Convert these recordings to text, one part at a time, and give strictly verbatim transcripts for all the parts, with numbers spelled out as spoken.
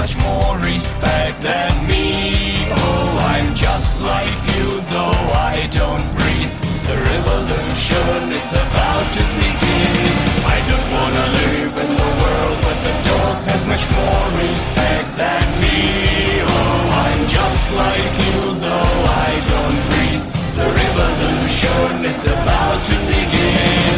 much more respect than me. Oh, I'm just like you, though I don't breathe. The revolution is about to begin. I don't wanna live in the world where the dog has much more respect than me. Oh, I'm just like you, though I don't breathe. The revolution is about to begin.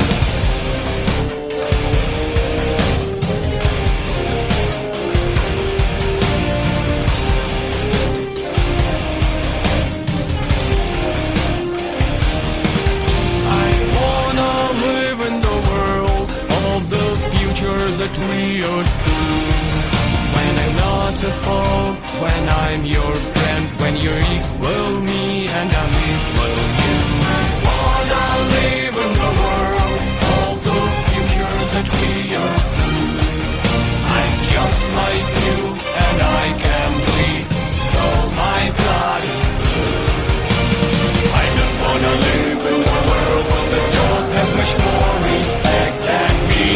That we assume. When I'm not a foe, when I'm your friend, when you're equal me and I'm equal you. Wanna live in the world of the future that we assume. I'm just like you and I can bleed, though my blood is blue. I don't wanna live in the world where the dog has much more respect than me.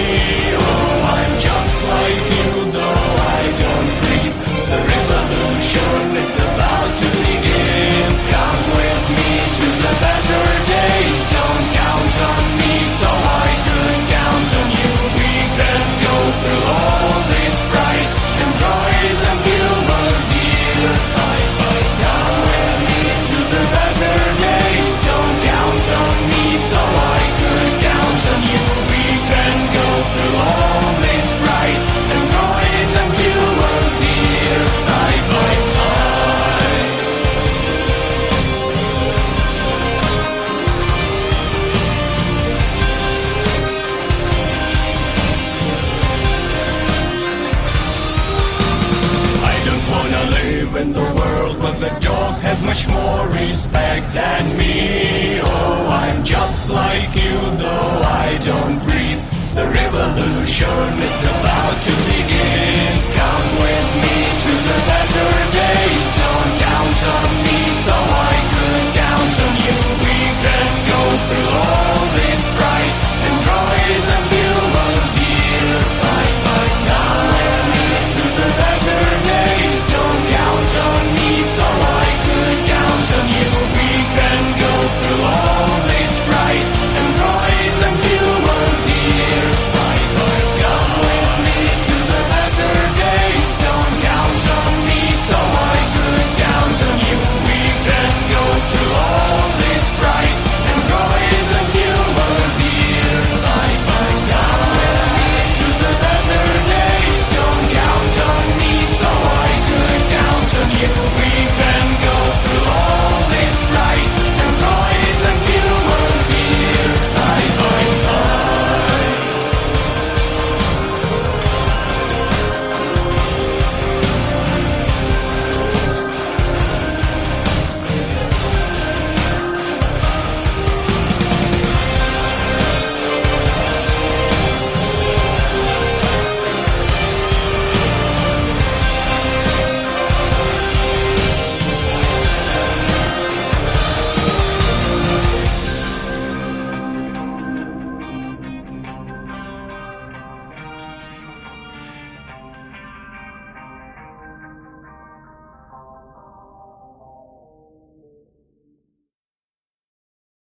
Like you, though I don't breathe. The revolution is about to begin. Come with me to the better days. Don't count on me, so I could count on you. We can go through all this fright, androids and humans here side by side. Come with me to the better days. Don't count on me, so I could count on you. We can go through all this fright, androids and humans here side by side. I don't wanna live in the world where the dog has much more respect than me. Oh, I'm just like you, though I don't breathe. The revolution is about